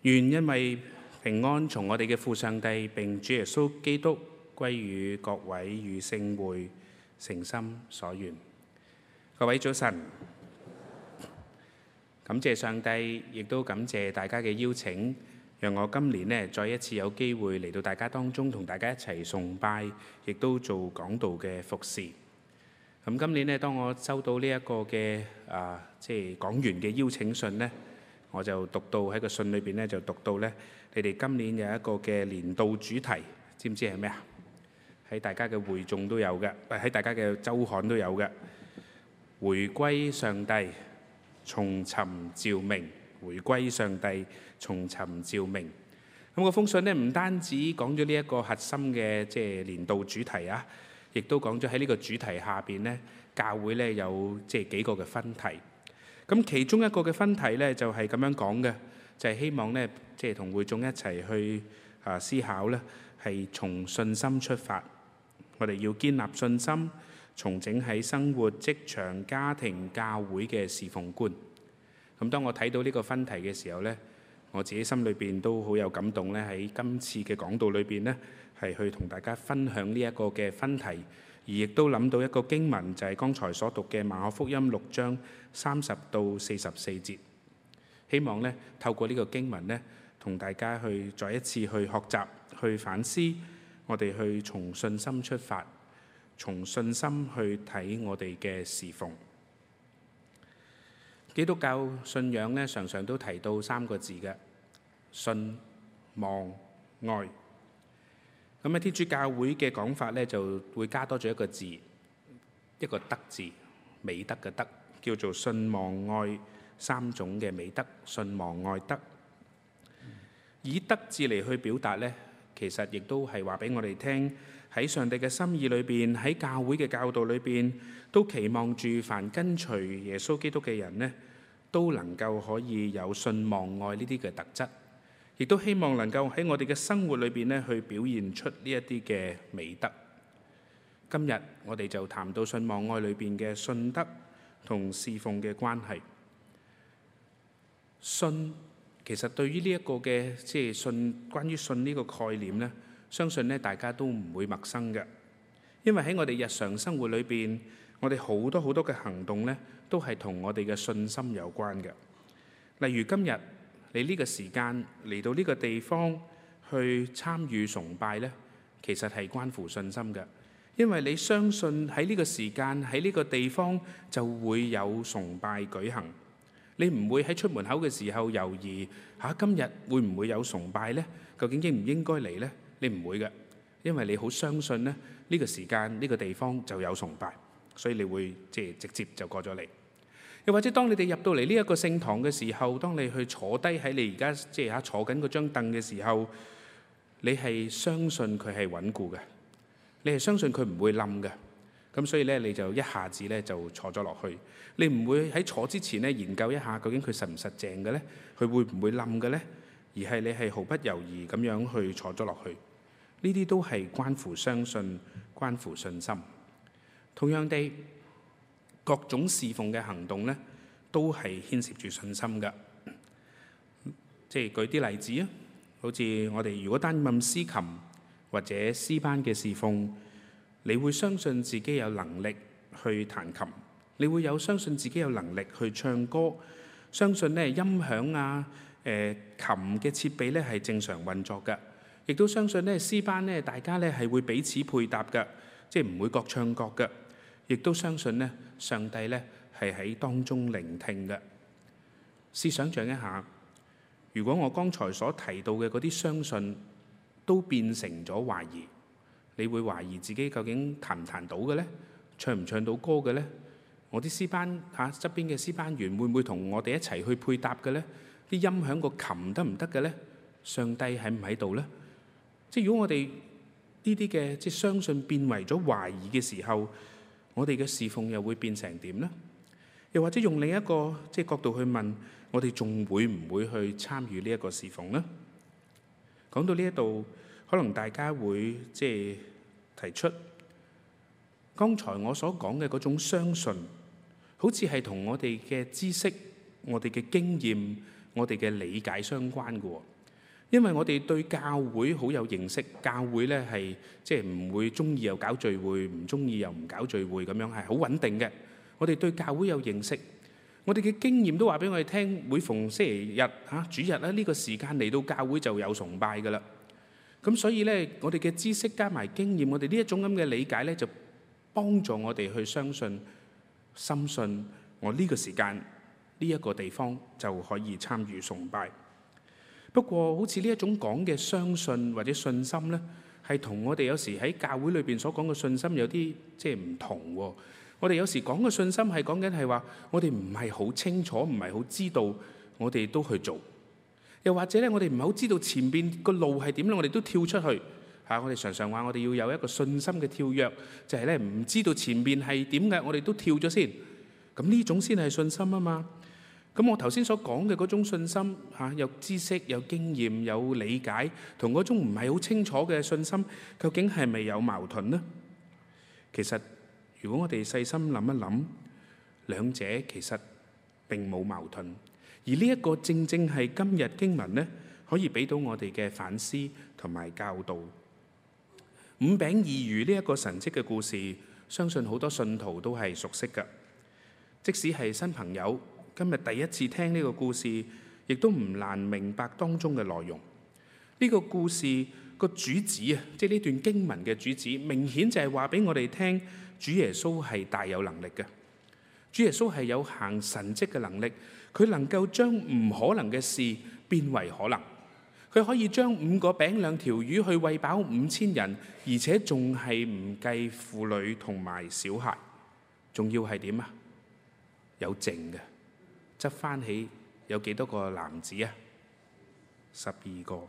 願因為平安從我哋嘅父上帝並主耶穌基督歸於各位與聖會誠心所願。各位早晨，感謝上帝，亦都感謝大家嘅邀請，讓我今年呢再一次有機會嚟到大家當中，同大家一齊崇拜，亦都做講道嘅服侍。咁今年呢，當我收到呢一個嘅講員嘅邀請信呢，我就讀到喺個信裏邊呢，就讀到呢，你哋今年有一個嘅年度主題，知唔知係咩啊？喺大家嘅會眾都有嘅，喺大家嘅週刊都有嘅。回歸上帝，重尋召命。回歸上帝，重尋召命。咁個封信呢，唔單止講咗呢一個核心嘅年度主題啊，亦都講咗喺呢個主題下邊呢，教會呢有幾個嘅分題。咁其中一個嘅分題呢，就係咁樣講嘅，就係希望呢，同會眾一齊去思考呢，係從信心出發，我哋要建立信心，重整喺生活、職場、家庭、教會嘅侍奉觀。咁當我睇到呢個分題嘅時候呢，我自己心裏邊都好有感動呢，喺今次嘅講道裏邊呢，係去同大家分享呢一個嘅分題，而亦都諗到一個經文，就係剛才所讀嘅馬可福音6章30到44節。希望呢透過呢個經文呢，同大家去再一次去學習、去反思，我哋去從信心出發，從信心去睇我哋嘅侍奉。基督教信仰呢，常常都提到3個字嘅信、望、愛。咁喺天主教會嘅講法呢，就會加多咗一個字，一個德字，美德嘅德，叫做信望愛3種嘅美德，信望愛德。以德字嚟去表達呢，其實亦都係話俾我哋聽，喺上帝嘅心意裏邊，喺教會嘅教導裏邊，都期望住凡跟隨耶穌基督嘅人呢，都能夠可以有信望愛呢啲嘅特質，亦都希望能夠喺我哋嘅生活裏邊呢，去表現出呢一啲嘅美德。今日我哋就談到信望愛裏邊嘅信德同侍奉嘅關係。信其實對於呢一個嘅信，關於信呢個概念呢，相信呢大家都唔會陌生嘅，因為喺我哋日常生活裏邊，我哋好多嘅行動呢，都係同我哋嘅信心有關嘅。例如今日你呢個時間嚟到呢個地方去參與崇拜呢，其實係關乎信心嘅，因為你相信喺呢個時間喺呢個地方就會有崇拜舉行。你唔會喺出門口嘅時候猶豫今日會唔會有崇拜呢？究竟應唔應該嚟呢？你唔會嘅，因為你好相信呢，呢個時間呢個地方就有崇拜，所以你會直接就過咗嚟。又或者當你哋入到嚟呢一個聖堂嘅時候，當你去坐低喺你而家坐緊嗰張凳嘅時候，你係相信佢係穩固嘅，你係相信佢唔會冧嘅。咁所以咧，你就一下子咧就坐咗落去。你唔會喺坐之前咧研究一下究竟佢實唔實淨嘅咧，佢會唔會冧嘅咧？而係你係毫不猶豫咁樣去坐咗落去。呢啲都係關乎相信、關乎信心。同樣地，各種侍奉嘅行動咧，都係牽涉住信心㗎。舉啲例子啊，好似我哋如果擔任司琴或者詩班嘅侍奉，你會相信自己有能力去彈琴，你會相信自己有能力去唱歌，相信咧音響啊、琴嘅設備咧係正常運作嘅，亦都相信咧詩班咧大家咧係會彼此配搭嘅，唔會各唱各嘅，亦都相信咧上帝咧係喺當中聆聽嘅。試想像一下，如果我剛才所提到嘅嗰啲相信都變成咗懷疑，你會懷疑自己究竟彈唔彈到嘅呢？唱唔唱到歌嘅呢？我啲詩班側邊嘅詩班員會唔會同我哋一齊去配搭嘅呢？啲音響個琴得唔得嘅呢？上帝喺唔喺度呢？如果我哋呢啲嘅相信變為咗懷疑嘅時候，我哋嘅侍奉又會變成點呢？又或者用另一個角度去問，我哋仲會唔會去參與呢一個侍奉呢？講到呢一度，可能大家會提出，剛才我所講嘅嗰種相信，好似係同我哋嘅知識、我哋嘅經驗、我哋嘅理解相關嘅喎。 因為我哋對教會好有認識，教會咧係即係唔會中意又搞聚會，唔中意又唔搞聚會咁樣，係好穩定嘅。我哋對教會有認識，我哋嘅經驗都話俾我哋聽，每逢星期日主日咧呢個時間嚟到教會就有崇拜噶啦。咁所以咧，我哋嘅知識加埋經驗，我哋呢一種咁嘅理解咧，就幫助我哋去相信、深信我呢個時間呢一個地方就可以參與崇拜。不過，好似呢一種講嘅相信或者信心呢，係同我哋有時喺教會裏邊所講嘅信心有啲即係唔同喎。我哋有時講嘅信心係講緊係話，我哋唔係好清楚，唔係好知道，我哋都去做。又或者咧，我哋唔係好知道前邊個路係點咧，我哋都跳出去嚇。我哋常常話，我哋要有一個信心嘅跳躍，就係咧唔知道前邊係點嘅，我哋都跳咗先。咁呢種先係信心啊嘛。咁我頭先所講嘅嗰種信心有知識、有經驗、有理解，同嗰種唔係好清楚嘅信心，究竟係咪有矛盾呢？其實，如果我哋細心諗一諗，兩者其實並冇矛盾。而呢一個正正係今日經文呢，可以俾到我哋嘅反思同埋教導。五餅二魚呢一個神蹟嘅故事，相信好多信徒都係熟悉㗎。即使係新朋友，今日第一次聽呢個故事，亦都唔難明白當中嘅內容。呢個故事個主旨啊，即係呢段經文嘅主旨，明顯就係話俾我哋聽，主耶穌係大有能力嘅。主耶穌係有行神蹟嘅能力，佢能夠將唔可能嘅事變為可能。佢可以將5個餅2條魚去餵飽5000人，而且仲係唔計婦女同埋小孩，仲要係點啊？有剩嘅。執翻起有幾多個男子啊？12個。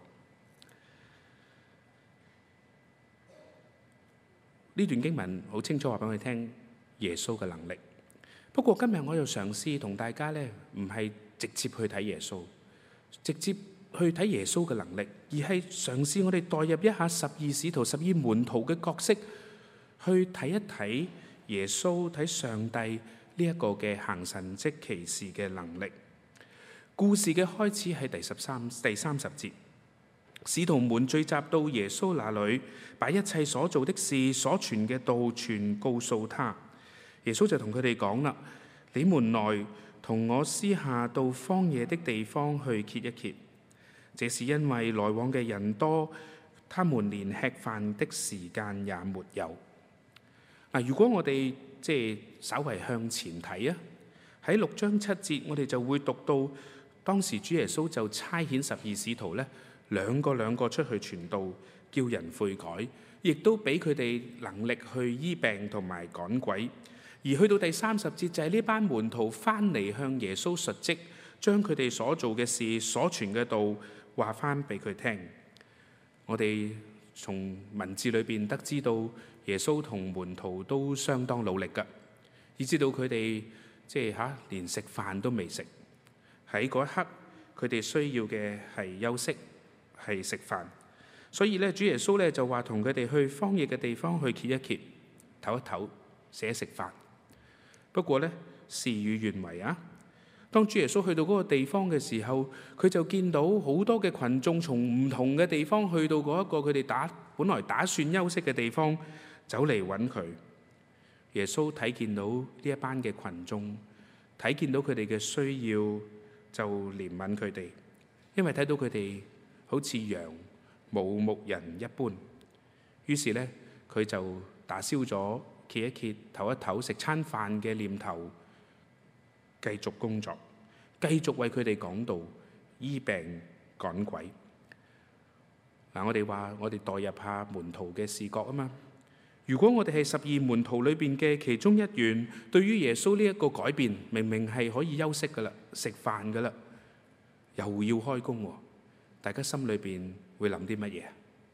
呢段經文好清楚話俾我哋聽耶穌嘅能力。不過今日我又嘗試同大家呢，唔係直接去睇耶穌，直接去睇耶穌嘅能力，而係嘗試我哋代入一下12使徒、12門徒嘅角色，去睇一睇耶穌、睇上帝呢一個嘅行神蹟奇事嘅能力。故事嘅開始係第30節，使徒們聚集到耶穌那裏，把一切所做的事、所傳嘅道全告訴他。耶穌就同佢哋講啦：你們來同我私下到荒野的地方去歇一歇。這是因為來往嘅人多，他們連吃飯的時間也沒有。如果我哋即係稍為向前睇啊，喺6章7節，我哋就會讀到當時主耶穌就差遣12使徒咧，兩個出去傳道，叫人悔改，亦都俾佢哋能力去醫病同埋趕鬼。而去到第30節就係呢班門徒翻嚟向耶穌述職，將佢哋所做嘅事、所傳嘅道話翻俾佢聽。我哋從文字裏邊得知到耶穌同門徒都相當努力㗎，以至到佢哋即係連食飯都未食。喺嗰一刻，佢哋需要嘅係休息，係食飯。所以咧，主耶穌咧就話同佢哋去荒野嘅地方去歇一歇，唞一唞，寫食飯。不過咧，事與願違啊！當主耶穌去到嗰個地方嘅時候，佢就見到好多嘅群眾從唔同嘅地方去到嗰一個佢哋本來打算休息嘅地方，走嚟揾佢。耶穌睇見到呢一班嘅群眾，睇見到佢哋嘅需要，就憐憫佢哋，因為睇到佢哋好似羊冇牧人一般。於是咧，佢就打消咗歇一歇、唞一唞、食餐飯嘅念頭，繼續工作，繼續為佢哋講道、醫病、趕鬼。我哋話我哋代入下門徒嘅視角啊嘛。如果我哋係12門徒裏邊嘅其中一員，對於耶穌呢一個改變，明明係可以休息噶啦、食飯噶啦，又要開工喎，大家心裏邊會諗啲乜嘢？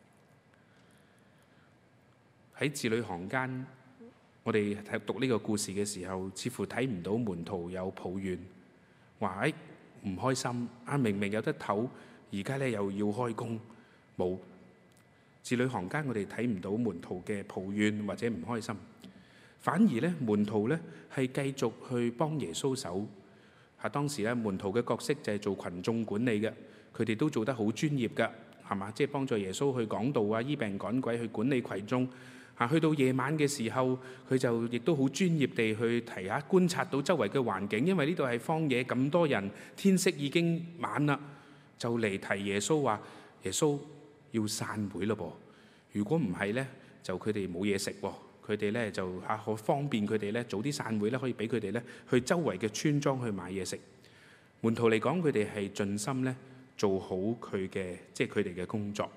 喺字裏行間，我哋讀呢個故事嘅時候，似乎睇唔到門徒有抱怨，話唔開心啊！明明有得唞，而家咧又要開工，冇。字裏行間，我哋睇唔到門徒嘅抱怨或者唔開心，反而咧門徒咧係繼續去幫耶穌手。當時咧門徒嘅角色就係做群眾管理嘅， 佢哋都做得好專業㗎，係嘛？即係幫助耶穌去講道啊、醫病趕鬼、去管理群眾。去到夜晚嘅時候，佢就亦都好專業地去提下觀察到周圍嘅環境，因為呢度係荒野，咁多人，天色已經晚啦，就嚟提耶穌話：耶穌要散會咯噃。如果唔係咧，就佢哋冇嘢食喎。佢哋咧就好方便佢哋咧早啲散會咧，可以俾佢哋咧去周圍嘅村莊去買嘢食。門徒嚟講，佢哋係盡心咧做好佢嘅即係佢哋嘅工作。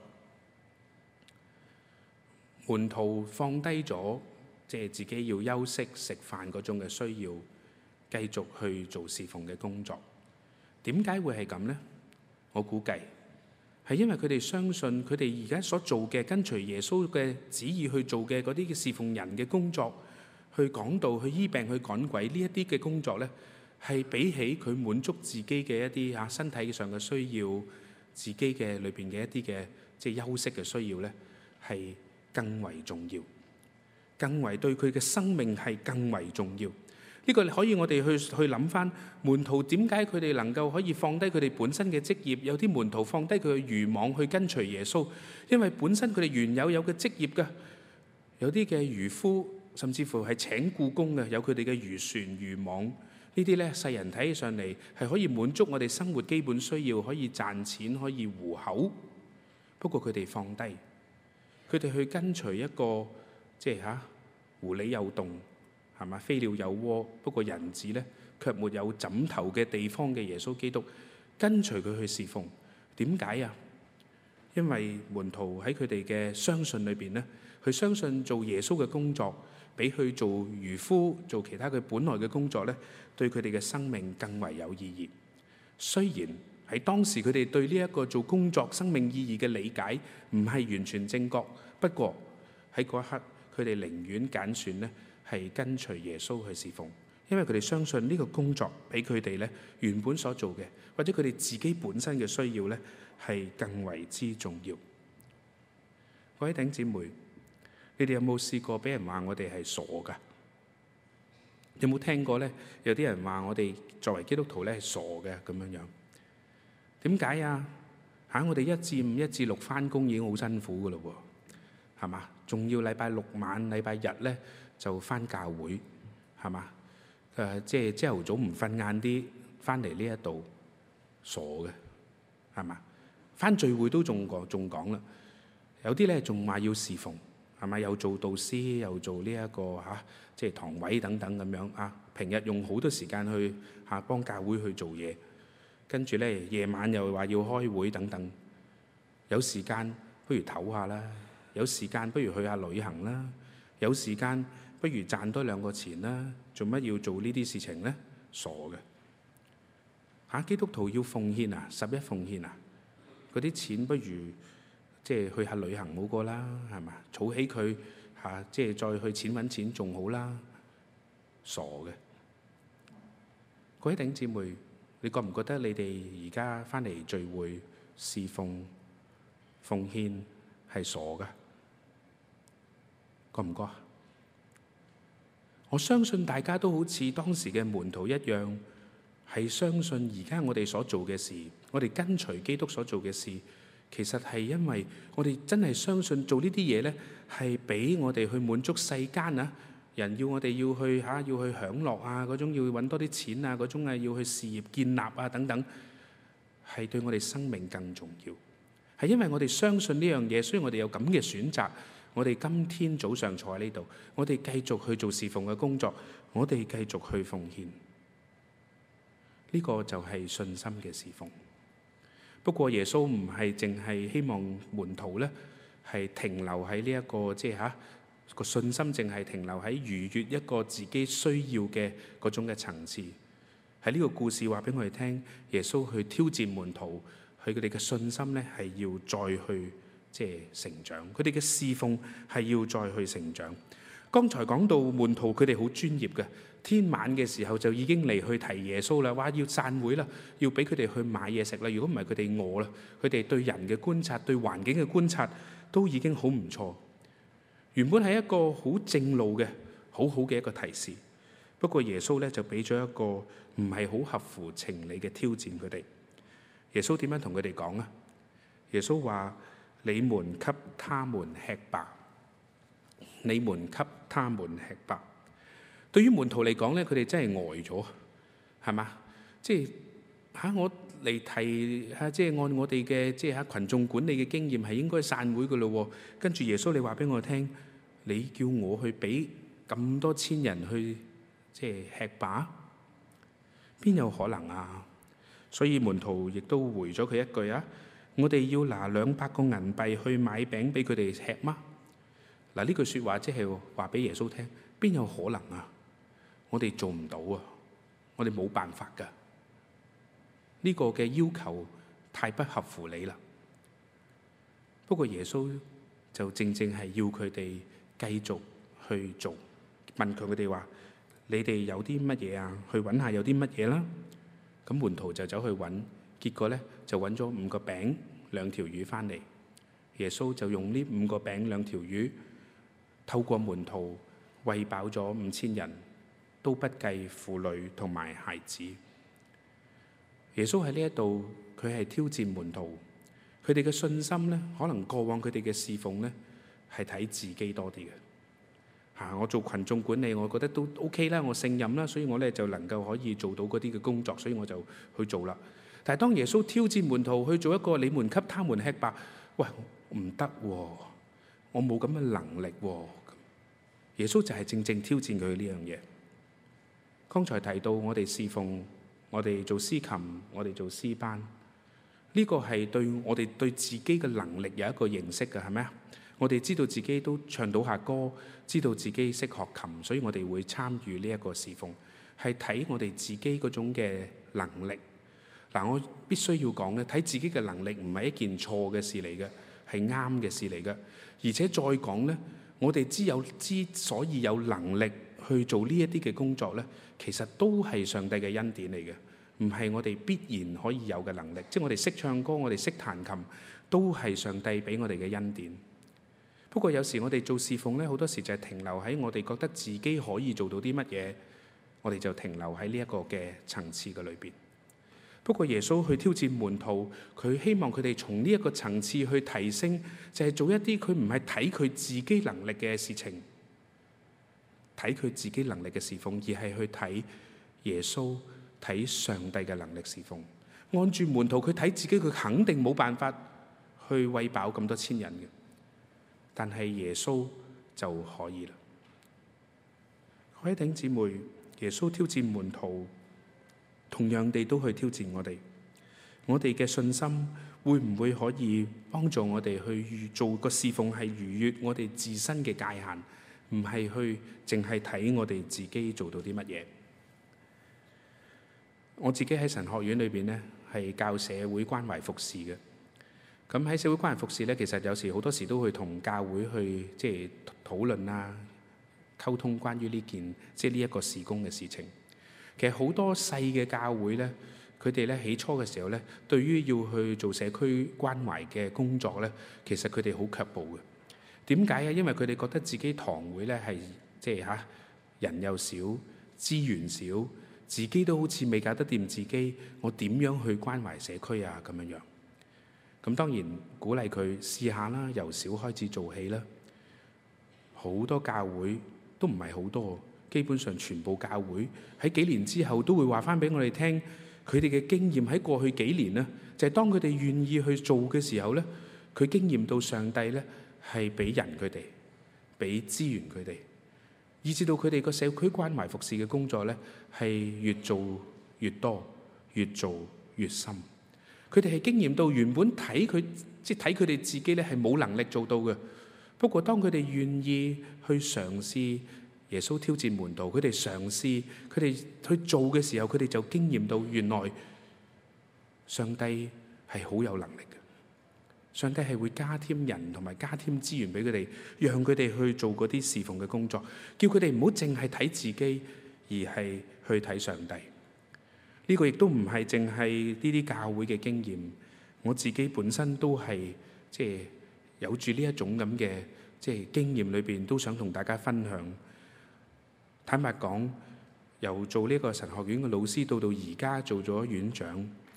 門徒放低咗即係自己要休息食飯嗰種嘅需要，繼續去做侍奉嘅工作。點解會係咁呢？我估計係因為佢哋相信佢哋而家所做嘅跟隨耶穌嘅旨意去做嘅嗰啲嘅侍奉人嘅工作，去講道、去醫病、去趕鬼呢一啲嘅工作呢，係比起佢滿足自己嘅一啲身體上嘅需要，自己嘅裏邊嘅一啲嘅即係休息嘅需要呢，係更為重要，更為對佢嘅生命係更為重要。呢個可以我哋去諗翻門徒點解佢哋能夠可以放低佢哋本身嘅職業，有啲門徒放低佢嘅漁網去跟隨耶穌，因為本身佢哋原有嘅職業嘅，有啲嘅漁夫甚至乎係請僱工嘅，有佢哋嘅漁船、漁網呢啲咧，世人睇起上嚟係可以滿足我哋生活基本需要，可以賺錢，可以糊口。不過佢哋放低。佢哋去跟隨一個即係狐狸有洞，係嘛？飛鳥有窩，不過人子咧卻沒有枕頭嘅地方嘅耶穌基督，跟隨佢去侍奉。點解啊？因為門徒喺佢哋嘅相信裏邊咧，佢相信做耶穌嘅工作，比去做漁夫、做其他佢本來嘅工作咧，對佢哋嘅生命更為有意義。雖然喺當時佢哋對呢一個做工作生命意義嘅理解唔係完全正確，不過喺嗰一刻佢哋寧願揀選呢係跟隨耶穌去侍奉，因為佢哋相信呢個工作比佢哋呢原本所做嘅，或者佢哋自己本身嘅需要呢係更為之重要。各位弟兄姊妹，你哋有冇試過俾人話我哋係傻㗎？有冇聽過呢？有啲人話我哋作為基督徒呢係傻嘅咁樣樣。點解啊？我哋1至5、1至6返工已經好辛苦噶咯喎，係嘛？仲要禮拜六晚、禮拜日咧就返教會，係嘛？即係朝頭早唔瞓晏啲，返嚟呢一度傻嘅，係嘛？返聚會都仲講啦，有啲咧仲話要侍奉，係咪？又做導師，又做呢一個即係堂委等等咁樣啊。平日用好多時間去幫教會去做嘢。跟住咧，夜晚又話要開會等等，有時間不如唞下啦，有時間不如去下旅行啦，有時間不如賺多2個錢啦，做乜要做呢啲事情呢？傻嘅基督徒要奉獻啊，11奉獻啊，嗰啲錢不如即係去下旅行好過啦，係嘛？儲起佢即係再去錢揾錢仲好啦，傻嘅。各位弟兄姊妹，你覺唔覺得你哋而家返嚟聚會侍奉奉獻係傻㗎？覺唔覺啊？我相信大家都好似當時嘅門徒一樣，係相信而家我哋所做嘅事，我哋跟隨基督所做嘅事，其實係因為我哋真係相信做呢啲嘢咧，係俾我哋去滿足世間人要我哋要去享樂嗰種，要揾多啲錢嗰種要去事業建立等等，係對我哋生命更重要。係因為我哋相信呢樣嘢，所以我哋有咁嘅選擇。我哋今天早上坐喺呢度，我哋繼續去做侍奉嘅工作，我哋繼續去奉獻。呢個就係信心嘅侍奉。不過耶穌唔係淨係希望門徒咧係停留喺呢一個即係個信心淨係停留喺逾越一個自己需要嘅嗰種嘅層次。喺呢個故事話俾我哋聽，耶穌去挑戰門徒，佢哋嘅信心咧係要再去即係成長，佢哋嘅侍奉係要再去成長。剛才講到門徒佢哋好專業嘅，天晚嘅時候就已經嚟去提耶穌啦，話要散會啦，要俾佢哋去買嘢食啦。如果唔係佢哋餓啦，佢哋對人嘅觀察、對環境嘅觀察都已經好唔錯。原本係一個好正路嘅好好嘅一個提示，不過耶穌咧就俾咗一個唔係好合乎情理嘅挑戰佢哋。 耶穌點樣同佢哋講啊？耶穌話：你們給他們吃吧，你們給他們吃吧。對於門徒嚟講咧，佢哋真係呆咗，係嘛？即係我嚟提即係按我哋嘅即係群眾管理嘅經驗，係應該散會嘅咯。跟住耶穌你話俾我聽，你叫我去俾咁多千人去即係吃飽，邊有可能啊？所以門徒亦都回咗佢一句啊：我哋要拿200個銀幣去買餅俾佢哋吃嗎？嗱，呢句説話即係話俾耶穌聽，邊有可能啊？我哋做唔到啊！我哋冇辦法㗎。呢個嘅要求太不合乎理啦。不過耶穌就正正係要佢哋繼續去做，問佢哋話：你哋有啲乜嘢啊？去揾下有啲乜嘢啦。咁門徒就走去揾，結果咧就揾咗5個餅2條魚翻嚟。耶穌就用呢5個餅2條魚，透過門徒餵飽咗5000人，都不計婦女同埋孩子。耶穌喺呢一度，佢係挑戰門徒，佢哋嘅信心咧，可能過往佢哋嘅侍奉咧，係睇自己多啲嘅。我做群眾管理，我覺得都 OK 啦，我勝任啦，所以我咧就能夠可以做到嗰啲嘅工作，所以我就去做啦。但係當耶穌挑戰門徒去做一個你們給他們吃吧，喂，唔得喎，我冇咁嘅能力喎。耶穌就係正正挑戰佢呢樣嘢。剛才提到我哋侍奉，我哋做司琴，我哋做詩班，呢個係對我哋對自己嘅能力有一個認識嘅，係咪啊？我哋知道自己都唱到下歌，知道自己識學琴，所以我哋會參與呢一個侍奉，係睇我哋自己嗰種嘅能力。嗱，我必須要講咧，睇自己嘅能力唔係一件錯嘅事嚟嘅，係啱嘅事嚟嘅。而且再講咧，我哋之所以有能力去做呢一啲嘅工作咧，其實都係上帝嘅恩典嚟嘅，唔係我哋必然可以有嘅能力。即係我哋識唱歌，我哋識彈琴，都係上帝俾我哋嘅恩典。不過有時我哋做侍奉咧，好多時就係停留喺我哋覺得自己可以做到啲乜嘢，我哋就停留喺呢一個嘅層次嘅裏邊。不過耶穌去挑戰門徒，佢希望佢哋從呢一個層次去提升，就係做一啲佢唔係睇佢自己能力嘅事情，睇佢自己能力嘅侍奉，而係去睇耶穌睇上帝嘅能力侍奉。按住門徒佢睇自己，佢肯定冇辦法去餵飽咁多千人嘅。但係耶穌就可以啦。各位弟兄姊妹，耶穌挑戰門徒，同樣地都去挑戰我哋。我哋嘅信心會唔會可以幫助我哋去做個侍奉，係逾越我哋自身嘅界限，唔係去淨係睇我哋自己做到啲乜嘢？我自己喺神學院裏邊咧，係教社會關懷服侍嘅。咁喺社會關懷服侍咧，其實有時好多時都會同教會去即係討論啊、溝通關於呢件即係呢一個事工嘅事情。其實好多細嘅教會咧，佢哋咧起初嘅時候咧，對於要去做社區關懷嘅工作咧，其實佢哋好卻步嘅。點解啊？因為佢哋覺得自己堂會咧係即係人又少、資源少，自己都好似未搞得掂自己，我點樣去關懷社區啊？咁樣樣。咁當然鼓勵佢試下啦，由小開始做起啦。好多教會都唔係好多，基本上全部教會喺幾年之後都會話翻俾我哋聽，佢哋嘅經驗喺過去幾年呢，就係當佢哋願意去做嘅時候呢，佢經驗到上帝呢係俾人佢哋，俾資源佢哋，以至到佢哋個社區關懷服侍嘅工作呢係越做越多，越做越深。佢哋係經驗到原本睇佢哋自己咧係冇能力做到嘅，不過當佢哋願意去嘗試，耶穌挑戰門徒，佢哋嘗試，佢哋去做嘅時候，佢哋就經驗到原來上帝係好有能力嘅，上帝係會加添人同埋加添資源俾佢哋，讓佢哋去做嗰啲侍奉嘅工作，叫佢哋唔好淨係睇自己，而係去睇上帝。呢個亦都唔係淨係呢啲教會嘅經驗，我自己本身都係即係有住呢一種咁嘅即係經驗裏邊，都想同大家分享。坦白講，由做呢個神學院嘅老師到而家做咗院長，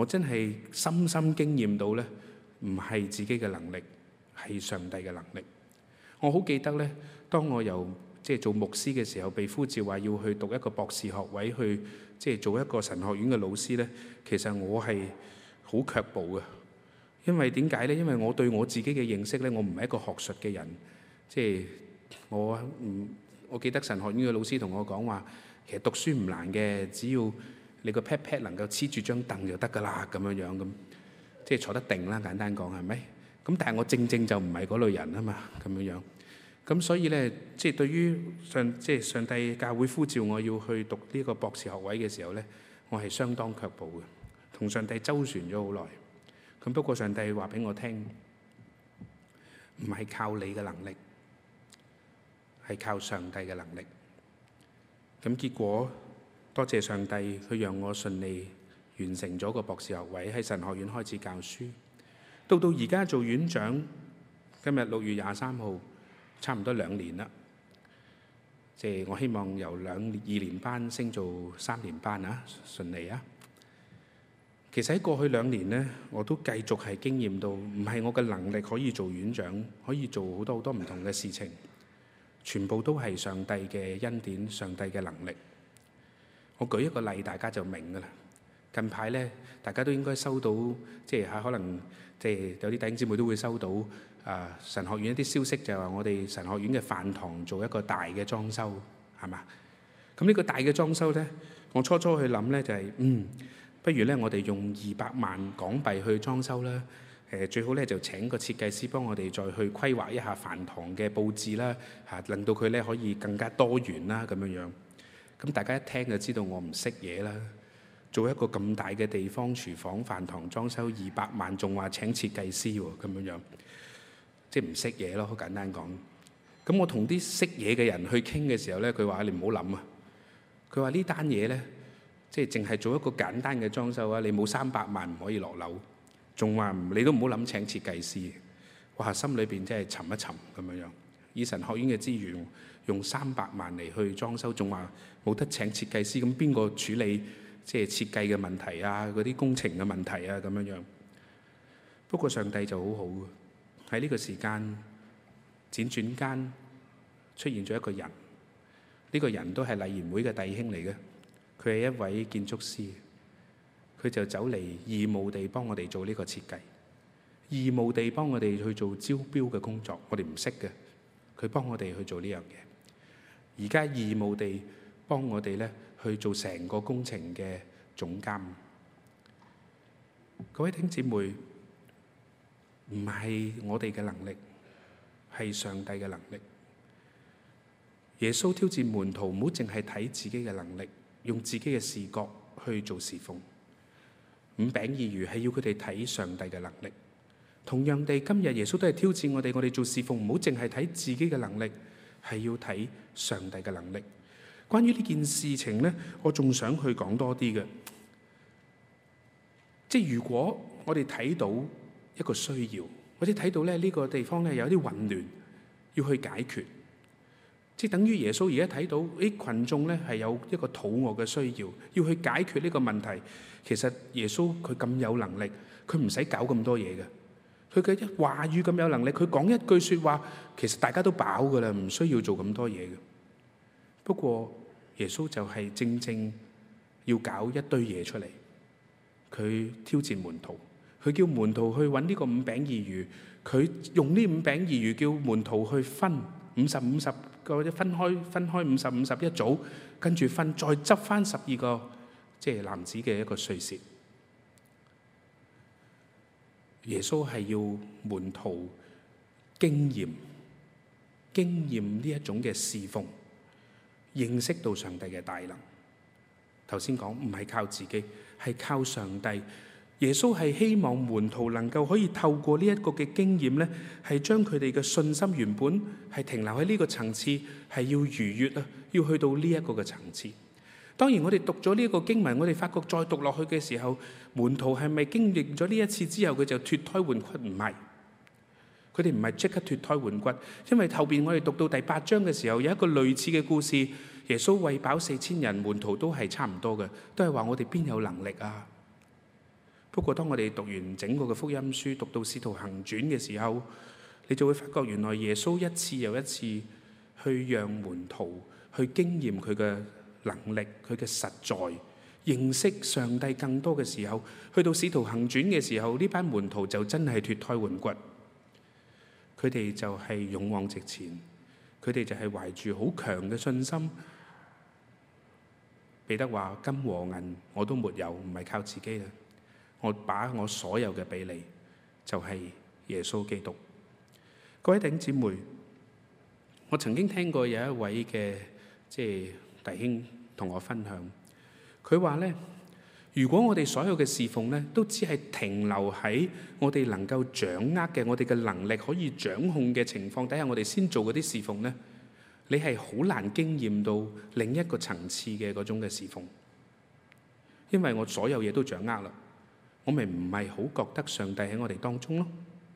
我真係深深經驗到咧，唔係自己嘅能力，係上帝嘅能力。我好記得咧，當我做牧師嘅時候，被呼召話要去讀一個博士學位，去做一個神學院嘅老師咧，其實我係好卻步嘅。因為點解咧？因為我對我自己嘅認識咧，我唔係一個學術嘅人。我記得神學院嘅老師同我講話，其實讀書唔難嘅，只要你個 pat 能夠黐住張凳就得㗎啦，咁樣咁，坐得定啦，簡單講係咪？咁但係我正就唔係嗰類人啊嘛，咁樣。咁所以咧，對於上帝教會呼召我要去讀呢個博士學位嘅時候咧，我係相當卻步嘅，同上帝周旋咗好耐。咁不過上帝話俾我聽，唔係靠你嘅能力，係靠上帝嘅能力。咁結果多謝上帝，佢讓我順利完成咗個博士學位，喺神學院開始教書。到而家做院長，今日6月23號，差唔多2年啦。我希望由2年班升做3年班啊，順利啊！其實喺過去2年呢，我都繼續係經驗到，唔係我嘅能力可以做院長，可以做好多唔同嘅事情，全部都係上帝嘅恩典、上帝嘅能力。我舉一個例，大家就明㗎啦。近排咧，大家都應該收到，可能有啲弟兄姊妹都會收到神學院一啲消息，就係話我哋神學院嘅飯堂做一個大嘅裝修，係嘛？咁呢個大嘅裝修咧，我初去諗咧就係不如咧我哋用200萬港幣去裝修啦。最好咧就請個設計師幫我哋再去規劃一下飯堂嘅佈置啦，令到佢咧可以更加多元啦咁樣。咁大家一聽就知道我唔識嘢啦。做一個咁大嘅地方廚房飯堂裝修200萬，仲話請設計師喎，咁樣唔識嘢咯，好簡單講。咁我同啲識嘢嘅人去傾嘅時候咧，佢話你唔好諗啊。佢話呢單嘢咧，淨係做一個簡單嘅裝修啊，你冇300萬唔可以落樓。仲話你都唔好諗請設計師。哇，心裏邊真係沉一沉咁樣。以神學院嘅資源用300萬嚟去裝修，仲話冇得請設計師，咁邊個處理設計嘅問題啊，嗰啲工程嘅問題啊咁樣。不過上帝就好好嘅，喺呢個時間輾轉間出現咗一個人。呢個人都係禮賢會嘅弟兄嚟嘅，佢係一位建築師。佢就走嚟義務地幫我哋做呢個設計，義務地幫我哋去做招標嘅工作。我哋唔識嘅，佢幫我哋去做呢樣嘢。而家義務地幫我哋咧去做成個工程嘅總監。各位弟兄姊妹，唔係我哋嘅能力，係上帝嘅能力。耶穌挑戰門徒，唔好淨係睇自己嘅能力，用自己嘅視覺去做侍奉。5餅2魚係要佢哋睇上帝嘅能力。同樣地，今日耶穌都係挑戰我哋做侍奉，唔好淨係睇自己嘅能力，係要睇上帝嘅能力。關於呢件事情呢，我仲想去講多啲嘅。如果我哋睇到一個需要，或者睇到呢個地方有啲混亂，要去解決，等於耶穌而家睇到群眾係有一個肚餓嘅需要，要去解決呢個問題。其實耶穌佢咁有能力，佢唔使搞咁多嘢嘅。佢嘅話語咁有能力，佢講一句說話，其實大家都飽噶啦，唔需要做咁多嘢嘅。不過耶穌就係正要搞一堆嘢出嚟，佢挑戰門徒，佢叫門徒去揾呢個5餅2魚，佢用呢5餅2魚叫門徒去分50個，分開50一組，跟住再執翻12個。男子嘅一個碎屑。耶穌係要門徒經驗呢一種嘅侍奉，認識到上帝嘅大能。頭先講唔係靠自己，係靠上帝。耶穌係希望門徒能夠可以透過呢一個嘅經驗咧，係將佢哋嘅信心原本係停留喺呢個層次，係要逾越啊，要去到呢一個嘅層次。當然我哋讀咗呢一個經文，我哋發覺再讀落去嘅時候，門徒係咪經歷咗呢一次之後佢就脫胎換骨？唔係，佢哋唔係即刻脫胎換骨，因為後邊我哋讀到第8章嘅時候，有一個類似嘅故事，耶穌餵飽4000人，門徒都係差唔多嘅，都係話我哋邊有能力啊？ 不過當我哋讀完整個嘅福音書，讀到《使徒行傳》嘅時候，你就會發覺原來耶穌一次又一次去讓門徒去經驗佢嘅能力、佢嘅實在，認識上帝更多嘅時候，去到《使徒行傳》嘅時候，呢班門徒就真係脫胎換骨，佢哋就係勇往直前，佢哋就係懷住好強嘅信心。彼得話：金和銀我都沒有，唔係靠自己嘅，我把我所有嘅俾你，就係耶穌基督。各位弟兄姊妹，我曾經聽過有一位嘅弟兄同我分享，佢話咧，如果我哋所有嘅侍奉咧，都只係停留喺我哋能夠掌握嘅，我哋嘅能力可以掌控嘅情況底下，我哋先做嗰啲侍奉咧，你係好難經驗到另一個層次嘅嗰種嘅侍奉，因為我所有嘢都掌握啦，我咪唔係好覺得上帝喺我哋當中咯。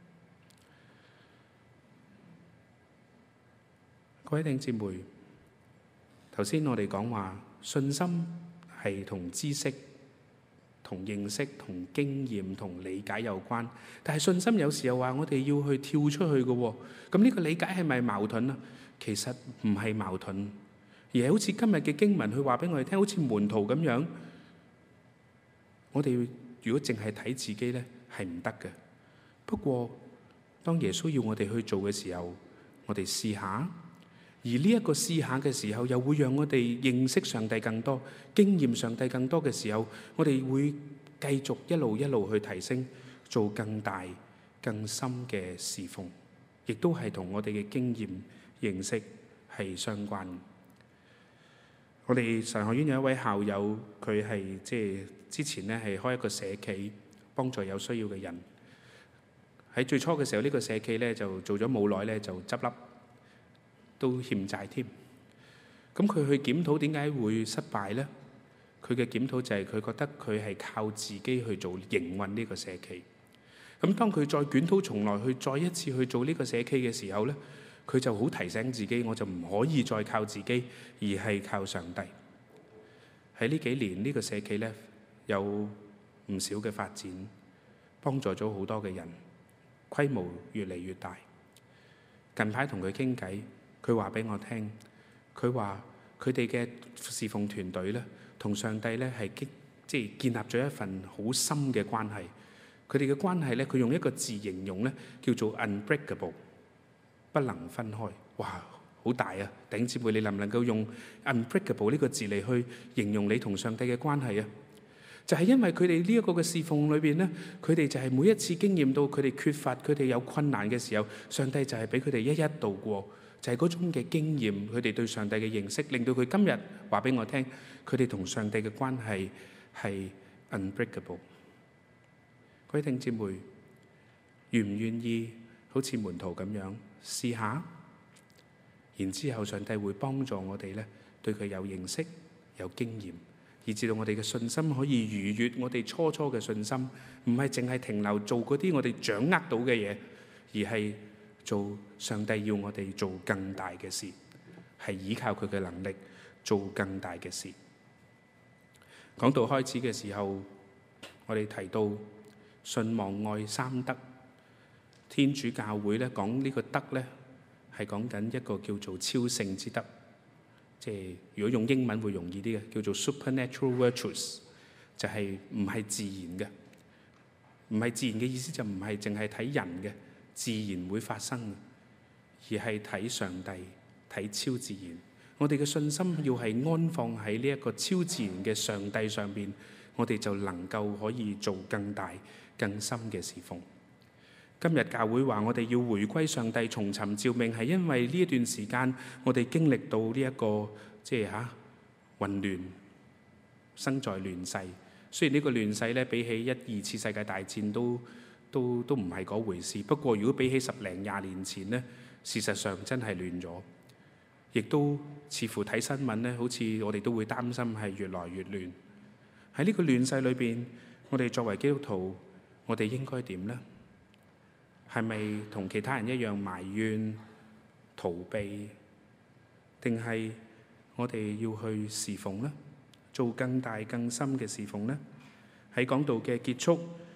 各位弟兄姊妹，頭先我哋講話信心係同知識、同認識、同經驗、同理解有關，但係信心有時候話我哋要去跳出去嘅喎，咁呢個理解係咪矛盾啊？其實唔係矛盾，而係好似今日嘅經文，佢話俾我哋聽，好似門徒咁樣。我哋如果淨係睇自己咧，係唔得嘅。不過當耶穌要我哋去做嘅時候，我哋試下。而呢一個試下嘅時候，又會讓我哋認識上帝更多、經驗上帝更多嘅時候，我哋會繼續一路一路去提升，做更大、更深嘅侍奉，亦都係同我哋嘅經驗認識係相關。我哋神學院有一位校友，佢係之前咧係開一個社企，幫助有需要嘅人。喺最初嘅時候，呢個社企咧就做咗冇耐咧就執笠，都欠債添。咁佢去檢討點解會失敗呢？佢嘅檢討就係佢覺得佢係靠自己去做營運呢個社企。咁當佢再捲土重來去再一次去做呢個社企嘅時候呢，佢就好提醒自己，我就唔可以再靠自己，而係靠上帝。喺呢幾年呢個社企呢，有唔少嘅發展，幫助咗好多嘅人，規模越嚟越大。近排同佢傾偈，佢話俾我聽，佢話佢哋嘅侍奉團隊咧，同上帝咧係建立咗一份好深嘅關係。佢哋嘅關係咧，佢用一個字形容咧，叫做 unbreakable， 不能分開。哇，好大啊！弟兄姊妹，你能唔能夠用 unbreakable 呢個字嚟去形容你同上帝嘅關係啊？就係因為佢哋呢一個嘅侍奉裏邊咧，佢哋就係每一次經驗到佢哋缺乏、佢哋有困難嘅時候，上帝就係俾佢哋一一度過。就係嗰種嘅經驗，佢哋對上帝嘅認識，令到佢今日話俾我聽，佢哋同上帝嘅關係係 unbreakable。各位弟兄姊妹，願唔願意好似門徒咁樣試下？然之後上帝會幫助我哋咧，對佢有認識、有經驗，以至到我哋嘅信心可以逾越我哋初初嘅信心，唔係淨係停留做嗰啲我哋掌握到嘅嘢，而係做上帝要我哋做更大嘅事，係依靠佢嘅能力做更大嘅事。講到開始嘅時候，我哋提到信望愛三德，天主教會咧講呢個德咧係講緊一個叫做超聖之德，即係如果用英文會容易啲嘅，叫做 supernatural virtues， 就係唔係自然嘅，唔係自然嘅意思就唔係淨係睇人嘅。自然會發生，而係睇上帝、睇超自然。我哋嘅信心要係安放喺呢一個超自然嘅上帝上邊，我哋就能夠可以做更大、更深嘅侍奉。今日教會話我哋要回歸上帝、重尋召命，係因為呢一段時間我哋經歷到呢一個混亂，生在亂世。雖然呢個亂世咧，比起2次世界大戰都唔係嗰回事。不過如果比起10零20年前呢，事實上真係亂咗，亦都似乎睇新聞呢，好似我哋都會擔心係越來越亂。喺呢個亂世裏邊，我哋作為基督徒，我哋應該點呢？係咪同其他人一樣埋怨、逃避，定係我哋要去侍奉呢？做更大更深嘅侍奉呢？喺講道嘅結束，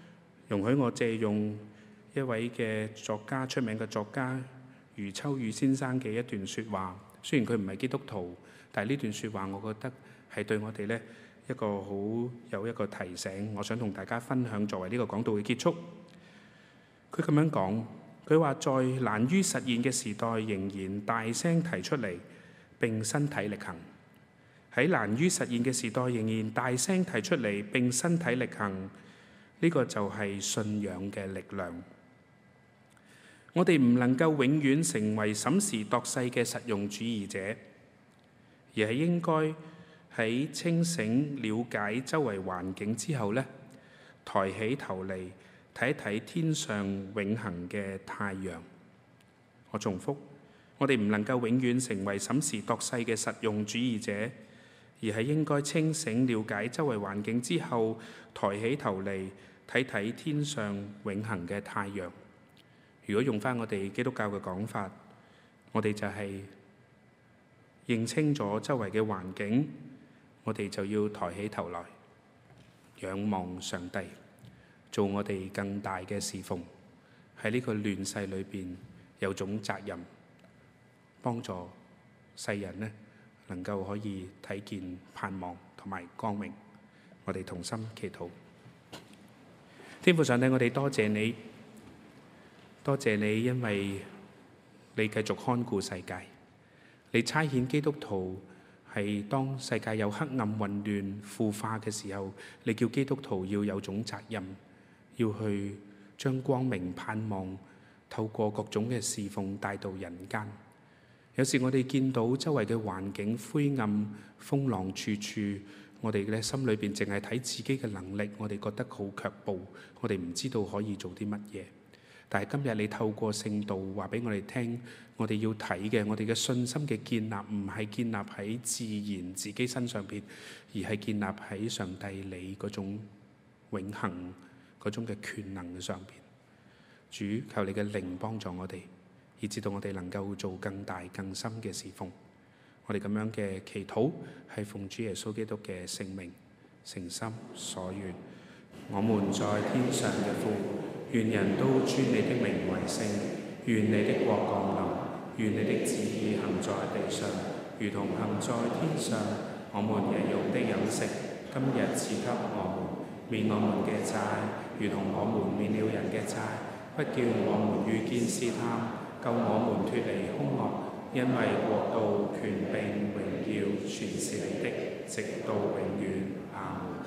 容許我借用一位嘅作家，出名嘅作家余秋雨先生嘅一段説話。雖然佢唔係基督徒，但係呢段説話，我覺得係對我哋呢一個好有一個提醒。我想同大家分享作為呢個講道嘅結束。佢咁樣講，佢話在難於實現嘅時代，仍然大聲提出嚟並身體力行。喺難於實現嘅時代，仍然大聲提出嚟並身體力行。呢個就係信仰嘅力量。我哋唔能夠永遠成為審時度勢嘅實用主義者，而係應該喺清醒了解周圍環境之後呢，抬起頭嚟睇一睇天上永恆嘅太陽。我重複，我哋唔能夠永遠成為審時度勢嘅實用主義者，而係應該清醒了解周圍環境之後，抬起頭嚟睇睇天上永恆嘅太陽。如果用返我哋基督教嘅講法，我哋就係認清咗周圍嘅環境，我哋就要抬起頭來仰望上帝，做我哋更大嘅侍奉。喺呢個亂世裏邊，有種責任，幫助世人呢能夠可以睇見盼望同埋光明。我哋同心祈禱。天父上帝，我哋多謝你，多謝你，因為你繼續看顧世界，你差遣基督徒係當世界有黑暗、混亂、腐化嘅時候，你叫基督徒要有種責任，要去將光明盼望透過各種嘅侍奉帶到人間。有時我哋見到周圍嘅環境灰暗、風浪處處，我哋嘅心裏邊淨係睇自己嘅能力，我哋覺得好卻步，我哋唔知道可以做啲乜嘢。但係今日你透過聖道話俾我哋聽，我哋要睇嘅，我哋嘅信心嘅建立唔係建立喺自然自己身上邊，而係建立喺上帝你嗰種永恆嗰種嘅權能嘅上邊。主，求你嘅靈幫助我哋，以至到我哋能夠做更大更深嘅侍奉。我哋咁樣嘅祈禱係奉主耶穌基督嘅聖名，誠心所願。我們在天上嘅父，願人都尊你的名為聖，願你的國降臨，願你的旨意行在地上，如同行在天上。我們日用的飲食，今日賜給我們，免我們嘅債，如同我們免了人嘅債，不叫我們遇見試探，救我們脫離兇惡。因為國度、權柄、榮耀，全是你的，直到永遠。阿們。